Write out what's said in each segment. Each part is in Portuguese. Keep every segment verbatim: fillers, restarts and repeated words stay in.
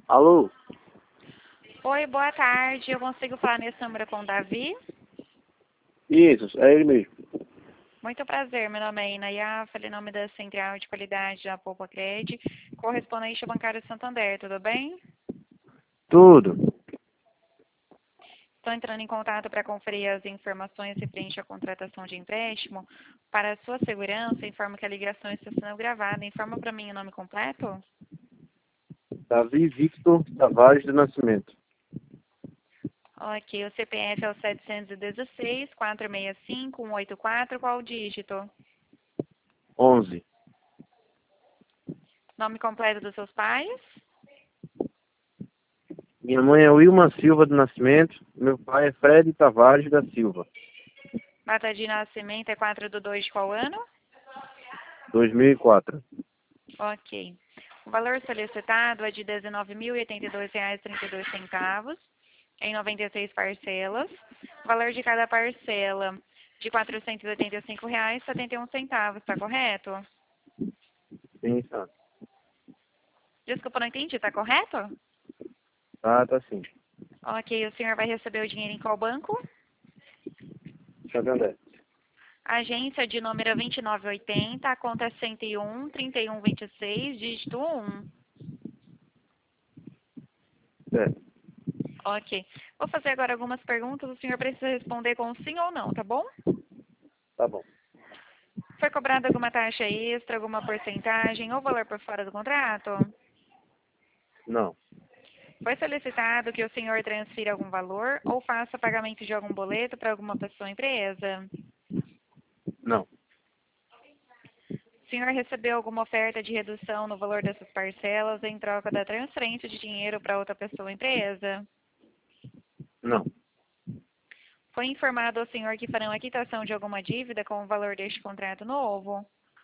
Alô? Oi, boa tarde. Eu consigo falar nesse número com o Davi? Isso, é ele mesmo. Muito prazer, meu nome é Inaya, falei em nome da Central de Qualidade da Poupa Cred, correspondente ao Bancário Santander, tudo bem? Tudo. Estou entrando em contato para conferir as informações referentes à contratação de empréstimo. Para a sua segurança, informo que a ligação está sendo gravada. Informa para mim o nome completo? Davi Victor Tavares do Nascimento. Ok, o C P F é o setecentos e dezesseis, quatrocentos e sessenta e cinco, cento e oitenta e quatro, qual o dígito? onze. Nome completo dos seus pais? Minha mãe é Wilma Silva do Nascimento. Meu pai é Fred Tavares da Silva. Data de nascimento é quatro de dois de qual ano? dois mil e quatro. Ok. O valor solicitado é de dezenove mil e oitenta e dois reais e trinta e dois centavos, em noventa e seis parcelas. O valor de cada parcela de quatrocentos e oitenta e cinco reais e setenta e um centavos, está correto? Sim, tá. Desculpa, não entendi, está correto? Ah, tá sim. Ok, o senhor vai receber o dinheiro em qual banco? Santander. Agência de número vinte e nove oitenta, a conta é cento e um, trinta e um, vinte e seis, dígito um. Certo. Ok. Vou fazer agora algumas perguntas, o senhor precisa responder com sim ou não, tá bom? Tá bom. Foi cobrada alguma taxa extra, alguma porcentagem ou valor por fora do contrato? Não. Foi solicitado que o senhor transfira algum valor ou faça pagamento de algum boleto para alguma pessoa ou empresa? Não. O senhor recebeu alguma oferta de redução no valor dessas parcelas em troca da transferência de dinheiro para outra pessoa ou empresa? Não. Foi informado ao senhor que farão a quitação de alguma dívida com o valor deste contrato novo?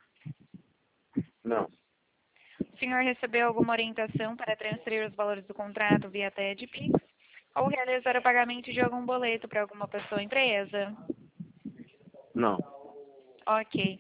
Não. O senhor recebeu alguma orientação para transferir os valores do contrato via T E D Pix ou realizar o pagamento de algum boleto para alguma pessoa ou empresa? Não. Ok.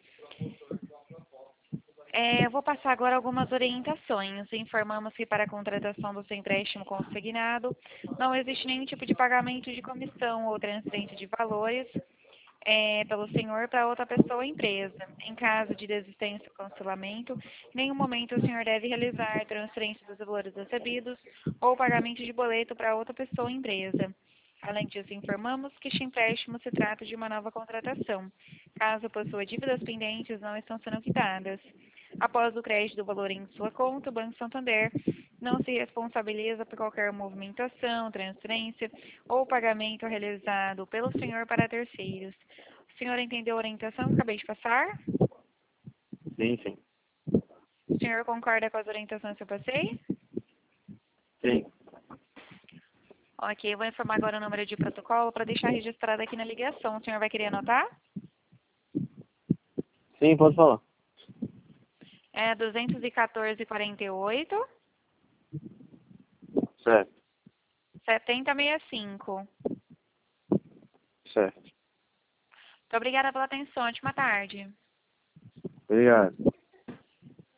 É, eu vou passar agora algumas orientações. Informamos que para a contratação do seu empréstimo consignado não existe nenhum tipo de pagamento de comissão ou transferência de valores é, pelo senhor para outra pessoa ou empresa. Em caso de desistência ou cancelamento, em nenhum momento o senhor deve realizar transferência dos valores recebidos ou pagamento de boleto para outra pessoa ou empresa. Além disso, informamos que este empréstimo se trata de uma nova contratação, caso possua dívidas pendentes não estão sendo quitadas. Após o crédito do valor em sua conta, o Banco Santander não se responsabiliza por qualquer movimentação, transferência ou pagamento realizado pelo senhor para terceiros. O senhor entendeu a orientação que acabei de passar? Sim, sim. O senhor concorda com as orientações que eu passei? Sim. Ok, eu vou informar agora o número de protocolo para deixar registrado aqui na ligação. O senhor vai querer anotar? Sim, pode falar. É duzentos e quatorze, quarenta e oito, Certo. setenta sessenta e cinco. Certo. Muito obrigada pela atenção. Ótima tarde. Obrigado.